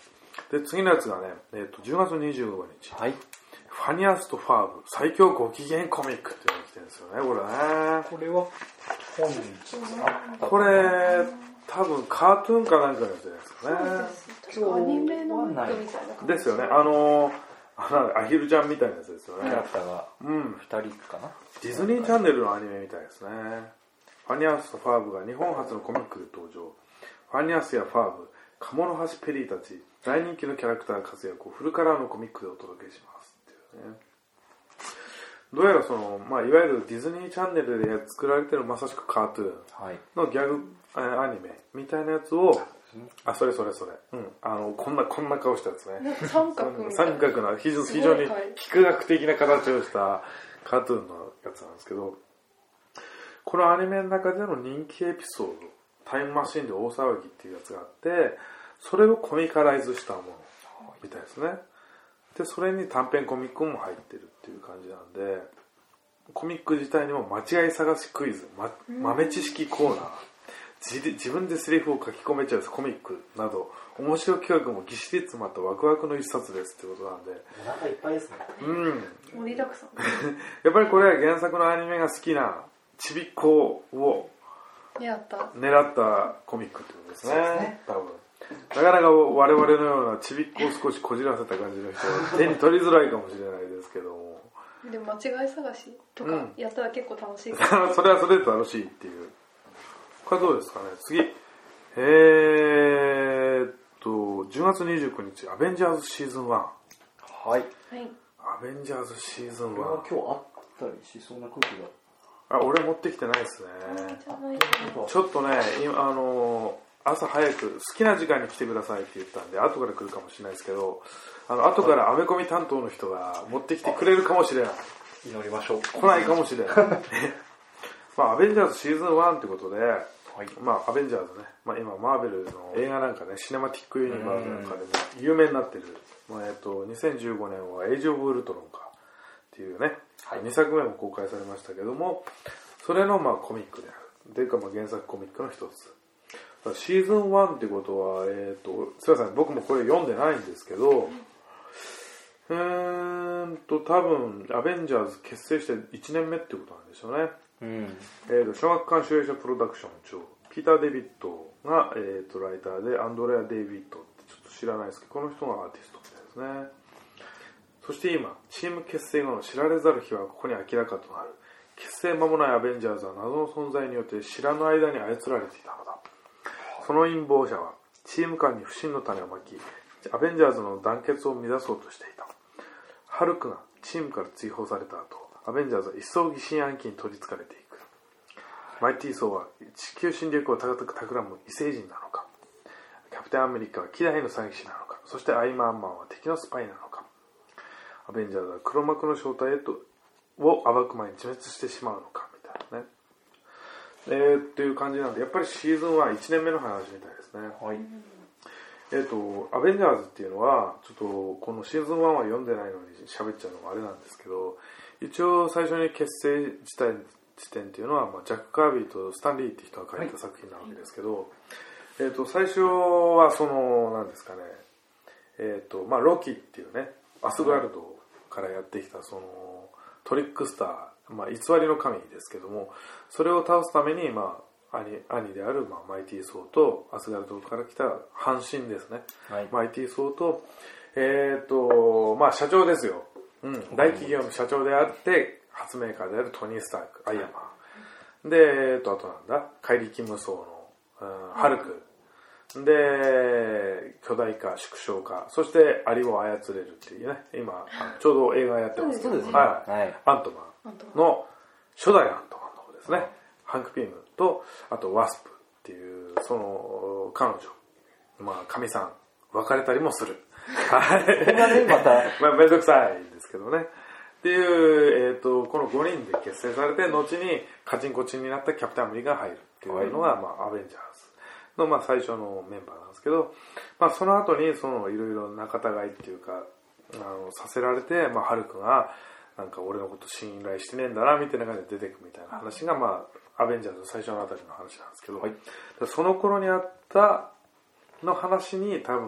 で、次のやつがね、えー、とじゅうがつにじゅうごにち、 はい、 ファニアスとファーブ最強ご機嫌コミックっていうのが来てるんですよね、これね。 これは本日あったこれ多分カートゥーンかなんかのやつじゃないですかね。 確かアニメのみたいな感じですよね。あのー、アヒルちゃんみたいなやつですよね。 キャラクターがふたりかな、 ディズニーチャンネルのアニメみたいですね。ファニアスとファーブが日本初のコミックで登場。ファニアスやファーブ、カモノハシペリーたち大人気のキャラクター活躍をフルカラーのコミックでお届けしますっていうね。どうやらその、まあ、いわゆるディズニーチャンネルで作られてるまさしくカートゥーンのギャグ、アニメみたいなやつを、あ、それそれそれ、うん、あのこんなこんな顔したやつね。 三角三角な非常非常に幾何学的な形をしたカートゥーンのやつなんですけど、このアニメの中での人気エピソード、タイムマシンで大騒ぎっていうやつがあって、それをコミカライズしたものみたいですね。で、それに短編コミックも入ってるっていう感じなんで、コミック自体にも間違い探しクイズ、ま、豆知識コーナー、自, 自分でセリフを書き込めちゃうコミックなど、面白い企画もぎっしり詰まったワクワクの一冊ですってことなんで。 お腹いっぱいですね。 うん。 盛りだくさん。 やっぱりこれは原作のアニメが好きなちびっ子を狙った狙ったコミックってことですね。 そうですね。 多分。なかなか我々のようなちびっ子を少しこじらせた感じの人は手に取りづらいかもしれないですけども。 でも間違い探しとかやったら結構楽しい、うん、 それはそれで楽しいっていう。これはどうですかね。次。えーっと、じゅうがつにじゅうくにち、アベンジャーズシーズンワン。 はい。 アベンジャーズシーズンワン。 これは今日あったりしそうな空気が。 あ、俺持ってきてないですね。ちょっとね、今、あの、朝早く好きな時間に来てくださいって言ったんで、後から来るかもしれないですけど、あの、後からアメコミ担当の人が持ってきてくれるかもしれない。 祈りましょう。 来ないかもしれない。まあ、アベンジャーズシーズンワンってことで、はい、まあ、アベンジャーズね、まあ、今、マーベルの映画なんかね、シネマティックユニバースなんかでも有名になってる、まあ、えっと、にせんじゅうごねんはエイジ・オブ・ウルトロンかっていうね、はい、にさくめも公開されましたけども、それのまあコミックである。というかまあ原作コミックの一つ。シーズンワンってことは、えっと、すいません、僕もこれ読んでないんですけど、うーんと、多分、アベンジャーズ結成していちねんめってことなんでしょうね。うん、えーと、小学館集英社プロダクション長、ピーター・デビットが、えーと、ライターで、アンドレア・デイビットってちょっと知らないですけど、この人がアーティストみたいですね。そして今、チーム結成後の知られざる秘話がここに明らかとなる。結成間もないアベンジャーズは謎の存在によって知らぬ間に操られていたのだ。その陰謀者はチーム間に不信の種をまき、アベンジャーズの団結を乱そうとしていた。ハルクがチームから追放された後、アベンジャーズは一層疑心暗鬼に取り憑かれていく。マイティー・ソーは地球侵略を高く企む異星人なのか、キャプテンアメリカは希代の詐欺師なのか、そしてアイマーマンは敵のスパイなのか、アベンジャーズは黒幕の正体へとを暴く前に自滅してしまうのかみたいなね、えー、っていう感じなんで、やっぱりシーズンはいちねんめの話みたいですね。はい。えーと、アベンジャーズっていうのはちょっとこのシーズンワンは読んでないのに喋っちゃうのもあれなんですけど、一応最初に結成時点時点っていうのは、まあ、ジャック・カービーとスタンリーって人が書いた作品なわけですけど、はい、えーと、最初はその何ですかね、えーとまあ、ロキっていうね、アスガルドからやってきたそのトリックスター、まあ、偽りの神ですけども、それを倒すために、まあ、兄, 兄である、まあ、マイティー・ソーとアスガルドから来た半身ですね、はい、マイティー・ソーと、えーとまあ、社長ですよ、うん、大企業の社長であって発明家であるトニー・スターク、アイアンマンで、えーと、あとなんだ怪力無双の、うん、ハルクで、巨大化、縮小化、そしてアリを操れるっていうね、今ちょうど映画やってますけど、ね、はいはい、アントマンの初代アントマンの方ですね、はい、ハンク・ピムと、あとワスプっていうその彼女、まあ神さん、別れたりもする。はい。これがね、またまあめんどくさいんですけどね。っていう、えっとこのごにんで結成されて、後にカチンコチンになったキャプテンアメリカが入るっていうのが、まあアベンジャーズのまあ最初のメンバーなんですけど、まあその後にそのいろいろ仲違いっていうか、あのさせられて、まあハルクがなんか俺のこと信頼してねえんだなみたいな感じで出てくみたいな話が、まあアベンジャーズの最初のあたりの話なんですけど、はい、その頃にあったの話に多分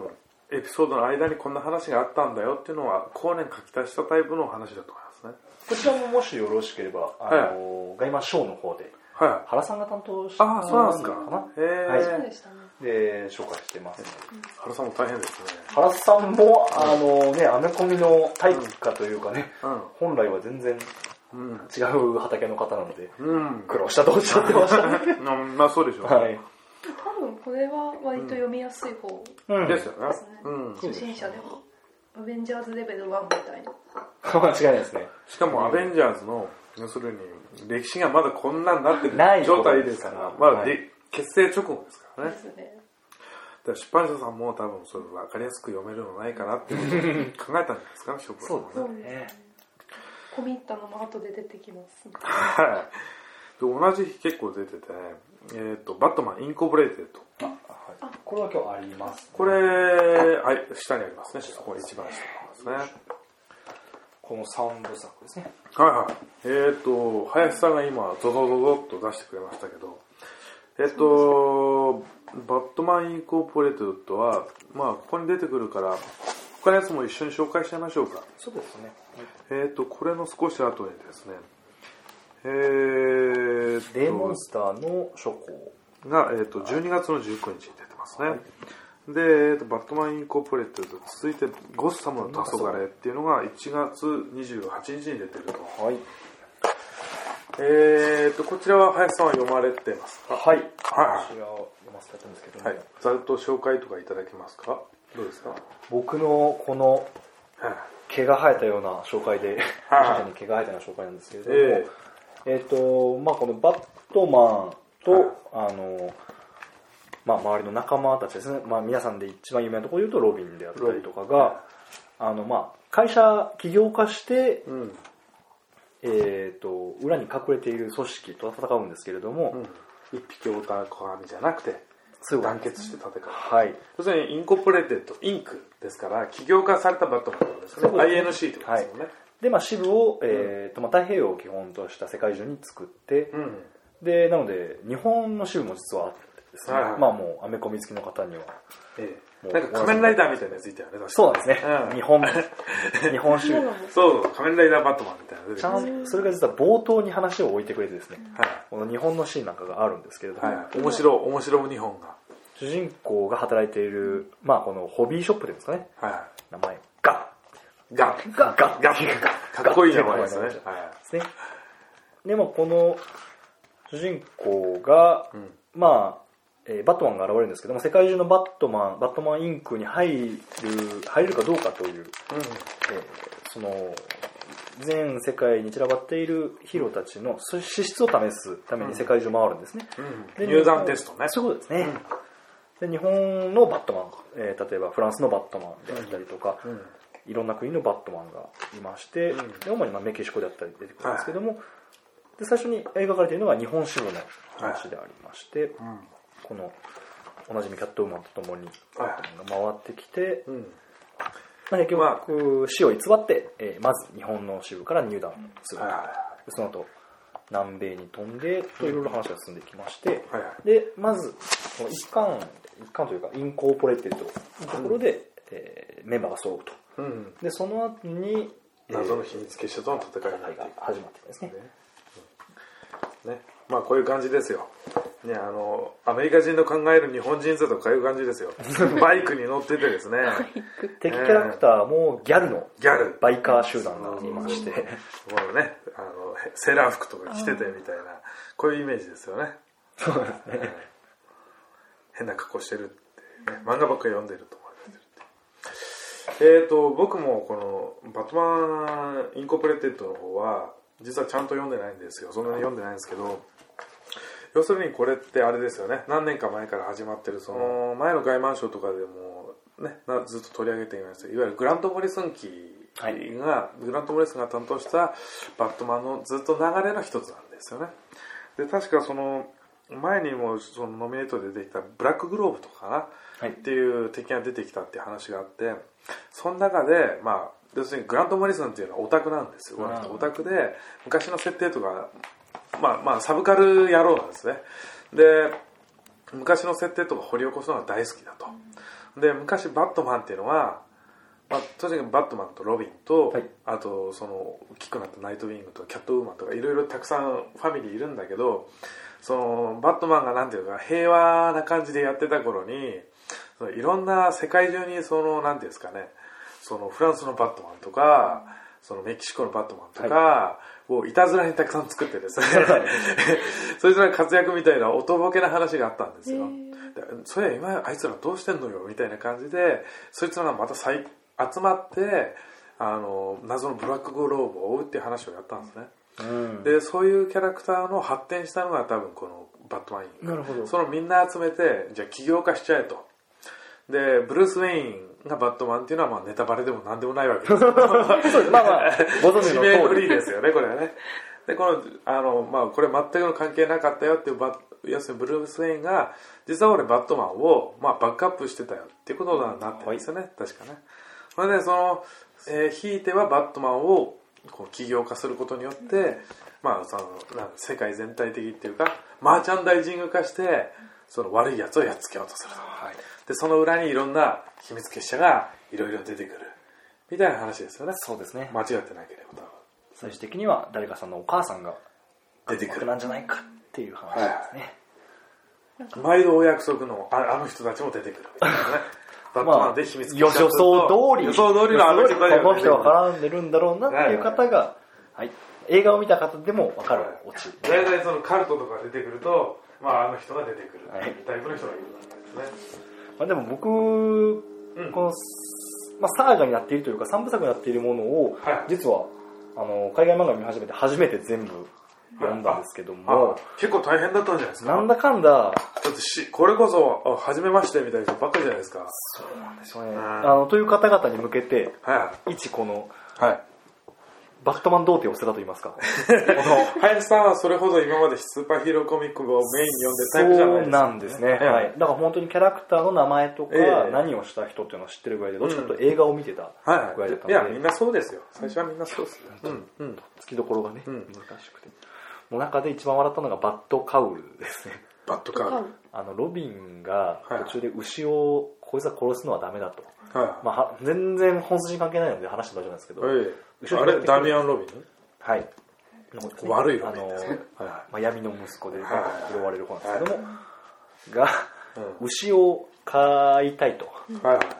エピソードの間にこんな話があったんだよっていうのは後年書き足したタイプの話だと思いますね。 こちらももしよろしければ、あの、はい、ガイマンショーの方で、はい、原さんが担当したのかな。あ、そうなんですか。 へー。はい、そうでしたね。 で、紹介してます、ね。 原さんも大変ですね。 原さんも、あのね、アメコミの大家というかね、うん、本来は全然違う畑の方なので、うん、苦労したとおっしゃってましたね。 まあそうでしょう、ね。はい。 多分これは割と読みやすい方ですよね。 うん、初心者でもアベンジャーズレベルワンみたいな。 間違いないですね。 しかもアベンジャーズの要するに歴史がまだこんなになってる状態ですから、まだ、はい、結成直後ですからね。ですね。だから出版社さんも多分それ分かりやすく読めるのないかなって考えたんじゃないですかね、職そうですね。 込み入ったのも後で出てきます。 はい。同じ日結構出てて、えっと、バットマンインコーポレーテッド。 あ、これは今日あります、ね。 これ、はい、下にありますね。これ一番下ですね。 この三部作ですね。 はいはい。えっと、林さんが今、ゾゾゾゾっと出してくれましたけど、えっと、バットマンインコーポレーテッドは、まあ、ここに出てくるから、他のやつも一緒に紹介しちゃいましょうか。 そうですね。 えっと、これの少し後にですね、えー、 デーモンスターの書庫が、えー、とじゅうにがつのじゅうくにちに出てますね、はい、で、えー、とバットマンインコーポレーテッド続いてゴッサムの黄昏っていうのがいちがつにじゅうはちにちに出てると、はい、えー、とこちらは林さんは読まれてますか？ はい、はい、こちらを読ませていただくんですけども、はい、 ざっと紹介とかいただけますか？どうですか？ 僕のこの毛が生えたような紹介で初めてに毛が生えたような紹介なんですけれども、えーえっとまあ、このバットマンと、はい、あのまあ、周りの仲間たちですね、まあ、皆さんで一番有名なところで言うとロビンであったりとかが、あの、まあ、会社起業家して、うん、えっと裏に隠れている組織と戦うんですけれども、 うん、一匹狼じゃなくて団結して戦う、 はい、 要するにインコーポレーテッドインクですから起業家されたバットマンですね、 アイエヌシー ということですよね、はい。 で、まあ、支部を、えーとまあ、太平洋を基本とした世界中に作って、うん、でなので日本の支部も実はあってですね、はいはい、まあもうアメコミ好きの方には、 ええ、なんか仮面ライダーみたいなやついたよね。 そうなんですね、うん、日本日本支部そう仮面ライダーバットマンみたいな、 ちゃんそれが実は冒頭に話を置いてくれてですね、はい、この日本のシーンなんかがあるんですけれども、 はい、面白面白日本が主人公が働いている、まあ、このホビーショップですかね、はい、名前ガッガッガッガッガッかっこいい名前ですね。ですね。 でもこの主人公が、うん、まあ、えー、バットマンが現れるんですけども、世界中のバットマン、バットマンインクに入る入れるかどうかという、うん、えー、その全世界に散らばっているヒーローたちの資質を試すために世界中回るんですね。 うんうん、入団テストね。 そういうことですね。うん、で日本のバットマン、えー、例えばフランスのバットマンであったりとか。うんうん、いろんな国のバットマンがいまして、うん、で主にまあメキシコであったり出てくるんですけども、はい、で最初に描かれているのが日本支部の話でありまして、はい、うん、このおなじみキャットウーマンとともにバットマンが回ってきて、はい、まあ、結局死を偽って、えー、まず日本の支部から入団すると、はい、その後南米に飛んでといろいろ話が進んでいきまして、はい、でまずこの一貫一貫というかインコーポレーテッドのところで、うん、えー、メンバーが揃うと。うん、でその後に謎の秘密結社との戦いが始まっていますね。 うん、ね、まあこういう感じですよ。ね、あのアメリカ人の考える日本人だとこういう感じですよ。バイクに乗っててですね。 敵キャラクターもギャルのギャルバイカー集団がいまして、もうね、あのセーラー服とか着ててみたいなこういうイメージですよね。 そうですね。 変な格好してるって、ね、漫画ばっかり読んでると。えーと、僕もこのバットマンインコーポレーテッドの方は実はちゃんと読んでないんですよ。そんなに読んでないんですけど、要するにこれってあれですよね、何年か前から始まってるその前のガイマンショーとかでも、ね、ずっと取り上げていましたいわゆるグラント・モリスン期が、はい、グラント・モリスンが担当したバットマンのずっと流れの一つなんですよね。で確かその前にもそのノミネートで出てきたブラックグローブとかな、はい、っていう敵が出てきたっていう話があって、その中で、まあ、要するにグラント・モリソンっていうのはオタクなんですよ。オタクで昔の設定とか、まあまあサブカル野郎なんですね。で昔の設定とか掘り起こすのが大好きだと。 で昔バットマンっていうのは、まあ、とにかくバットマンとロビンと、はい、あとその大きくなったナイトウィングとかキャットウーマンとかいろいろたくさんファミリーいるんだけど、そのバットマンがなんていうか平和な感じでやってた頃に、そのいろんな世界中にそのなんていうんですかね、そのフランスのバットマンとか、そのメキシコのバットマンとかをいたずらにたくさん作ってですね、はい、そいつらの活躍みたいなおとぼけな話があったんですよ。それ今あいつらどうしてんのよみたいな感じで、そいつらがまた再集まってあの謎のブラックグローブを追うっていう話をやったんですね、うん、でそういうキャラクターの発展したのが多分このバットマンイング。なるほど。そのみんな集めてじゃあ起業化しちゃえと。でブルース・ウェインがバットマンっていうのはまあネタバレでも何でもないわけですそうです。まあまあご存知の通り指名フリーですよねこれはね。でこのあの、まあ、これ全くの関係なかったよっていうバ要するにブルース・ウェインが実は俺バットマンを、まあ、バックアップしてたよっていうことになってるんですよね、はい、確かね。それでその、えー、ひいてはバットマンをこう起業化することによって、まあ、その世界全体的っていうかマーチャンダイジング化してその悪いやつをやっつけようとする、はい、でその裏にいろんな秘密結社がいろいろ出てくるみたいな話ですよね。 そうですね。 間違ってなければ多分最終的には誰かさんのお母さんが出てくるなんじゃないかっていう話ですね、 はい、毎度お約束の あ, あの人たちも出てくるみたいなねバットマンで秘密予想通り予想通りのあの人たちがこの人は絡んでるんだろうなっていう方が、はいはい、映画を見た方でも分かるオチ。 大体そのカルトとか出てくると、まあ、あの人が出てくる、はい、タイプの人がいるんですね。 まあ、でも僕、うん、この、まあ、サーガになっているというか三部作になっているものを、はい、実はあの海外漫画を見始めて初めて全部読んだんですけども、 結構大変だったんじゃないですか。 なんだかんだだってしこれこそ初めましてみたいな人ばっかりじゃないですか。 そうなんですよね、うん、あのという方々に向けて、はい、一この、はい、バットマン童貞を捨てたと言いますか林さんはそれほど今までスーパーヒーローコミックをメインに読んでタイプじゃないですか。 そうなんですね、はい、だから本当にキャラクターの名前とか、えー、何をした人っていうのを知ってるぐらいで、どっちかというと映画を見てたぐらいだったので、うん、 いやみんなそうですよ。最初はみんなそうですよ、 うんうん、つきどころがね、うん、難しくて、の中で一番笑ったのがバットカウルですね。 バットカウル、 あのロビンが途中で牛をこいつは殺すのはダメだと、はい、まあ、全然本筋に関係ないので話して大丈夫なんですけど、はい、あれダミアン・ロビン、はい、 悪いロビンですね、 あの、はい、まあ、闇の息子で拾われる子なんですけども、が、うん、牛を飼いたいと、はいはい、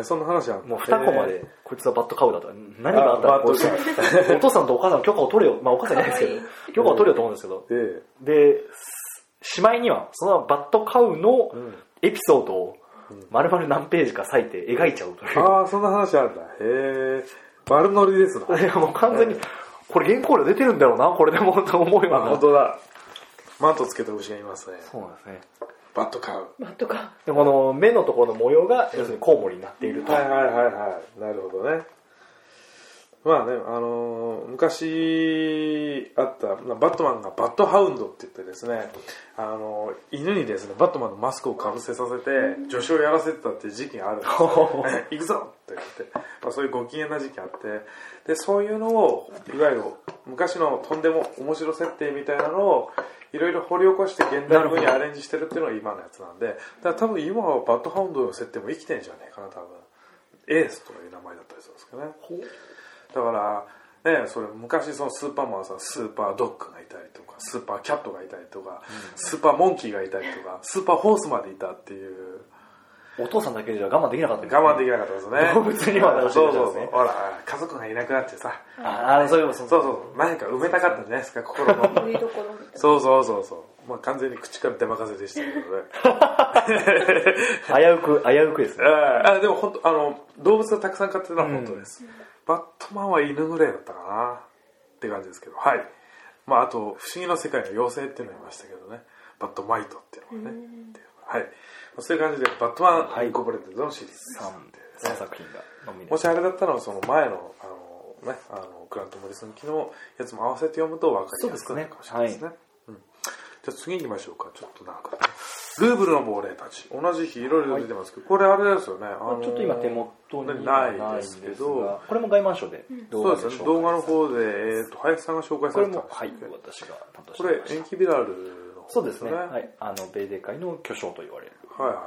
そんな話はもうにこまでこいつはバットカウだと、何があったらこいつお父さんとお母さんの許可を取れよ、まあお母さんいないですけど許可を取れよと思うんですけど、えー、でしまいにはそのバットカウのエピソードを丸々何ページか割いて描いちゃうという、 ああそんな話あるんだ。へえ、丸乗りですな。 いやもう完全にこれ原稿料出てるんだろうなこれでもと思うような。 本当だ、マントつけた牛がいますね。 そうなんですね、 バットカウ。 バットカウ。 でこの目のところの模様が要するにコウモリになっていると、 はいはいはいはい、なるほどね。まあね、あのー、昔あったバットマンがバットハウンドって言ってですね、あのー、犬にですねバットマンのマスクをかぶせさせて助手をやらせてたっていう時期があるんですよ行くぞって言って、まあ、そういうご機嫌な時期あって、でそういうのをいわゆる昔のとんでも面白設定みたいなのをいろいろ掘り起こして現代風にアレンジしてるっていうのが今のやつなんで、だから多分今はバットハウンドの設定も生きてんじゃねえかな、多分エースという名前だったりするんですけどね。だからね、それ昔そのスーパーマンはさ、スーパードッグがいたりとかスーパーキャットがいたりとか、うん、スーパーモンキーがいたりとかスーパーホースまでいたっていう。 お父さんだけじゃ我慢できなかったですね。我慢できなかったですね。 動物にはなるそうそうそう。ほら家族がいなくなってさ、 ああそういうそうそうそう何か埋めたかったんじゃないですか心の。そうそうそうそう。まあ完全に口から出任せでしたけどね。 危うく危うくですね。 あでも本当あの動物がたくさん飼ってたのは本当です。うん、バットマンは犬ぐらいだったかなって感じですけど、はい。まああと不思議の世界の妖精っていうのがいましたけどね、バットマイトっていうのがね、っていうはい。そういう感じでバットマンインコーポレーテッドのシリーズさん作品がノミネート。 もしあれだったらその前のあのねあのグラントモリソン機のやつも合わせて読むと分かりやすくなるかもしれないですね。はい、うん、じゃあ次行きましょうか。ちょっとなんか、ね、ルーブルの亡霊たち同じ日いろいろ出てますけど、はい、これあれですよね。あのー、 ちょっと今手元にないですけど、 これも外満書で動画で、そうですね、動画の方で、えー、と林さんが紹介されたんですけど、これもはい私が担当してました。これエンキビラルの方ですね。 そうですね。はい、あのベイデー界の巨匠と言われる。 はいはい。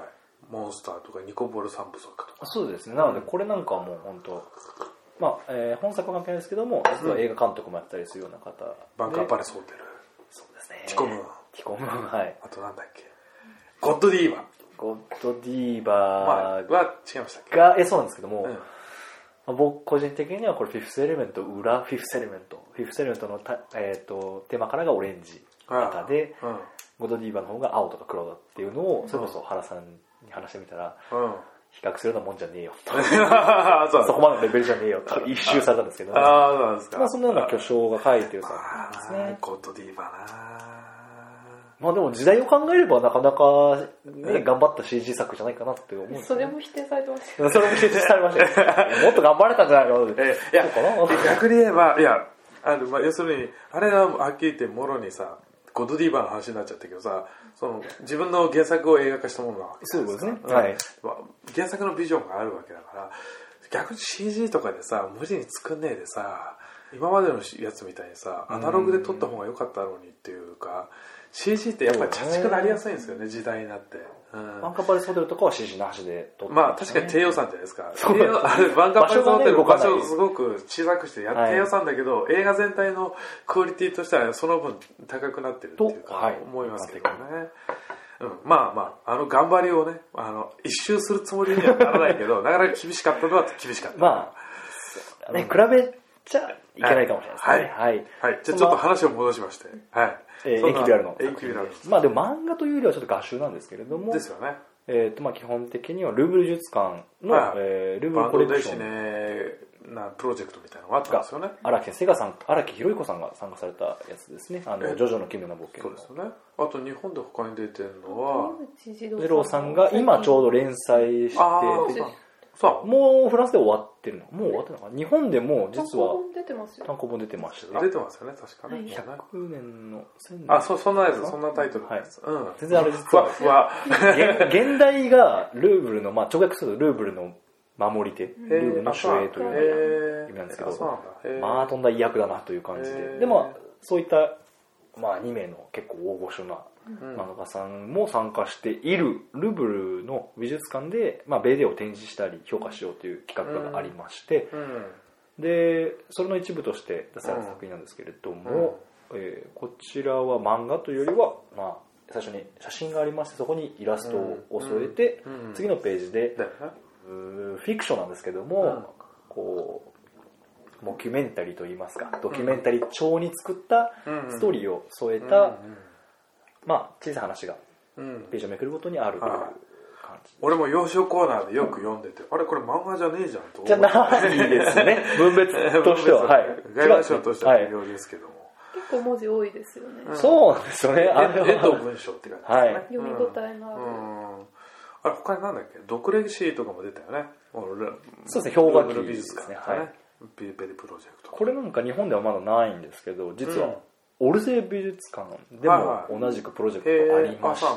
モンスターとかニコボル三部作とか。 そうですね。なのでこれなんかはもう本当、まあ、えー、本作は関係ないですけども、実は映画監督もやったりするような方、うん、 バンカーパレスホテル。 そうですね。 ティコムーン。 ティコムーン、はい。 あとなんだっけ。ゴッドディーバー。 ゴッドディーバー、 まあ、は違いましたっけ。 が、え、そうなんですけども、うん、 まあ、僕個人的にはこれフィフスエレメント裏フィフスエレメントフィフスエレメントのた、えー、とテーマカラーがオレンジ赤で、うん、ゴッドディーバーの方が青とか黒だっていうのをそれこそ原さんに話してみたら、うん、比較するようなもんじゃねえよとそ, そこまでのレベルじゃねえよと一周されたんですけど、 ああそうなんですか。 まあ、そのような巨匠が書いてる作品ですね。 ゴッドディーバーな。 まあでも時代を考えればなかなか、ね、頑張った シージー 作じゃないかなって思うんです、ね、 それも否定されてましたよそれも否定されましたよもっと頑張れたんじゃないかなって、 えいや逆に言えばいやあの、まあ、要するにあれははっきり言ってもろにさゴッドディーバーの話になっちゃったけどさ、その自分の原作を映画化したものなわけそうですね、はい、 原作のビジョンがあるわけだから逆に シージー とかでさ無理に作んねえでさ今までのやつみたいにさアナログで撮った方が良かったのにっていうか シージー ってやっぱり茶畜なりやすいんですよね、時代になって。うん、 バンカーパレスホテルとかは シージー なしで撮って、 ね、まあ確かに低予算じゃないですか。低予あれバンカーパレスホテルの場所をすごく小さくしてやって低予算だけど、はい、映画全体のクオリティとしてはその分高くなってるっていうか、はい、思いますけどね。うん、まあまああの頑張りをねあの一周するつもりにはならないけどなかなか厳しかったのは厳しかった。まあね、うん、比べちゃいけないかもしれないですね。はい、 はいはい、じゃあちょっと話を戻しまして、はい。 えー、エンキビアルのエンキビアルまあでも漫画というよりはちょっと画集なんですけれどもですよね。 えーとまあ、基本的にはルーブル美術館の、はいえー、ルーブルコレクションバンドデシネなプロジェクトみたいなのがあったんですよね。 荒木セガさん荒木博彦さんが参加されたやつですね。あのジョジョの奇妙な冒険。 そうですよね。あと日本で他に出てるのはゼロさんが今ちょうど連載してそうもうフランスで終わってるのもう終わってるのかな。日本でも実は単行本出てますよ。 単行本出てました。 出てますよね確かね。 ひゃくねんのせんねんあそうそんなやつそんなタイトルのやつ。 はい、うん。全然あれ実はふわ現代がルーブルのまあ直訳するとルーブルの守り手、ルーブルの守衛という意味なんですけど、まあとんだいい役だなという感じで、でもそういったまあに名の結構大御所な漫画家さんも参加しているルーブルの美術館で、まあ、ベーデを展示したり評価しようという企画がありまして、でそれの一部として出された作品なんですけれども、えー、こちらは漫画というよりは、まあ、最初に写真がありましてそこにイラストを添えて、次のページでフィクションなんですけども、こうモキュメンタリーといいますかドキュメンタリー調に作ったストーリーを添えた、まあ、小さい話がページをめくるごとにあるという感じ。 俺も洋書コーナーでよく読んでて、あれこれ漫画じゃねえじゃんと思って。 じゃないですね。分別としては、はい。 外来書としては微妙ですけども。 結構文字多いですよね。 うん、 そうなんですよね。 絵と文章って感じですね。はい、 読み応えのある。 うんうん、あれ他になんだっけ？ドクレシーとかも出たよね。 そうですね。氷河期美術館ですね。はい。ピリペリプロジェクト。 これなんか日本ではまだないんですけど、実は、うんオルセイ美術館でも同じくプロジェクトがありまして、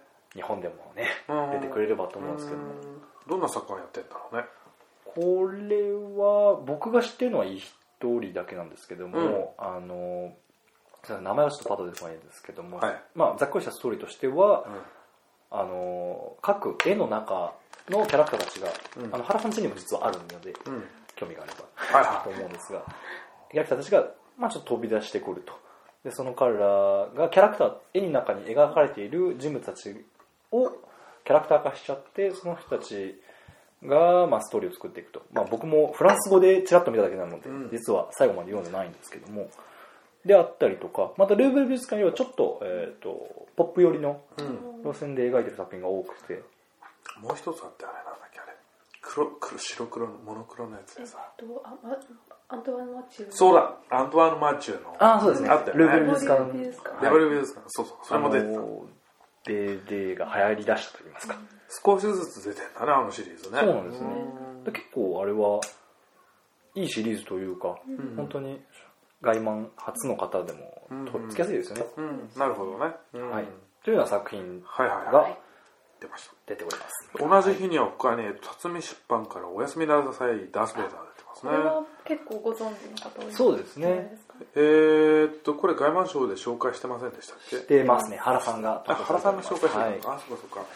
日本でもね出てくれればと思うんですけども、 どんな作家がやってんだろうね。 これは僕が知ってるのは一人だけなんですけども、うん、あの名前はちょっとパッと出てこないんですけども、はい、まあざっくりしたストーリーとしては、うん、あの各絵の中のキャラクターたちが、うん、あの原さん家にも実はあるので、うん、興味があれば、はい、と思うんですが、キャラクターたちがまあ、ちょっと飛び出してくると。でその彼らがキャラクター絵の中に描かれている人物たちをキャラクター化しちゃってその人たちが、まあ、ストーリーを作っていくと、まあ、僕もフランス語でちらっと見ただけなので、うん、実は最後まで読んでないんですけどもであったりとかまたルーブル美術館よりはちょっと、えー、とポップ寄りの路線で描いている作品が多くて、 うん、もう一つあってあれなんだっけあれ黒黒白黒のモノクロのやつでさ、えっとあまアントワーヌ・マチュー。 そうだ、アントワーヌ・マチューの。 ああ、そうですね。 あったよね。 ルーブル美術館。 レベル美術館。そうそう、それも出てた。 デーが流行り出したと言いますか。 少しずつ出てんだね、あのシリーズね。 そうなんですね。結構あれはいいシリーズというか、うん、本当に外漫初の方でもとっつきやすいですよね。 うんうん、なるほどね、 うん。はい。というような作品が、はいはいはい、出ました。出ております。 同じ日には他に辰巳出版からおやすみなさいダースベイダー出てますね。 これは結構ご存知の方多い。 そうですね。 えー、っとこれ外漫賞で紹介してませんでしたっけ？ してますね。原さんが。 あ、原さんが紹介してたのか。はい、あ、そうかそうか。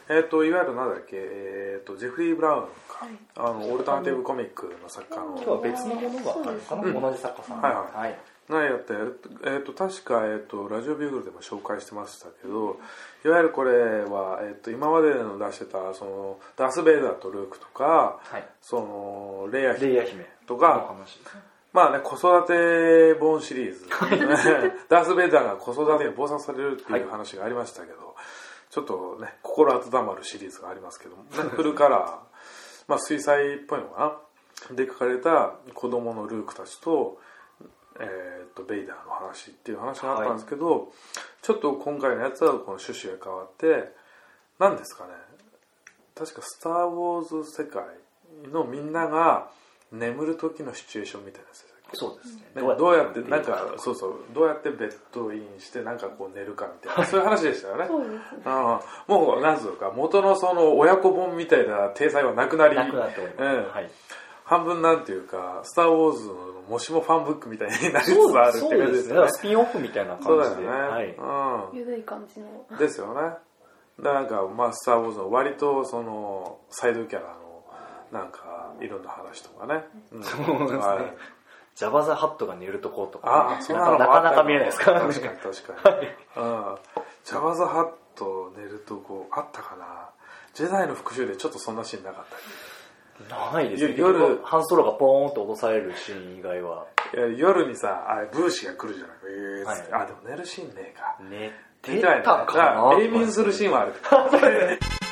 えっといわゆるなんだっけ、えっとジェフリー・ブラウンか、はい、あのオルタナティブコミックの作家の今日は別のものがあるかな、うん、同じ作家さん、 はいはい、はいがやって、えー、と確か、えー、とラジオビューグルでも紹介してましたけど、いわゆるこれは、えー、と今までの出してたそのダース・ベイダーとルークとか、はい、そのレイヤ姫とか、まあね、子育て本シリーズダース・ベイダーが子育てに暴殺されるっていう話がありましたけど、はい、ちょっとね心温まるシリーズがありますけども、フルカラー、まあ、水彩っぽいのかなで描かれた子供のルークたちとえー、とベイダーの話っていう話があったんですけど、はい、ちょっと今回のやつはこの趣旨が変わって何ですかね、確かスター・ウォーズ世界のみんなが眠る時のシチュエーションみたいなやつですそうですね、 どうやってなんかそうそうどうやってベッドインしてなんかこう寝るかみたいなそういう話でしたよね。 そうですね。 あもう何つうか元のその親子本みたいな体裁はなくなり、 なくなっております、うんはい、 半分なんていうかスター・ウォーズのもしもファンブックみたいになりつつあるって感じですよね。 スピンオフみたいな感じで。 そうだよね。はいうん、ゆるい感じの。 ですよね。なんかまあスター・ウォーズの割とそのサイドキャラのなんかいろんな話とかね。 うん、そうですね。はい、ジャバ・ザ・ハットが寝るとことか、 ああ、そうなのなかなか見えないですからね。 確かに確かに。はい、うん。ジャバ・ザ・ハット寝るとこあったかな。ジェダイの復讐でちょっとそんなシーンなかったっけ？ ないですね。夜ハンソロがポーンと脅されるシーン以外は。 いや夜にさ、あれブーシが来るじゃないか。えーはい、あでも寝るシーンねえか。 寝てたかな。 永眠するシーンはある。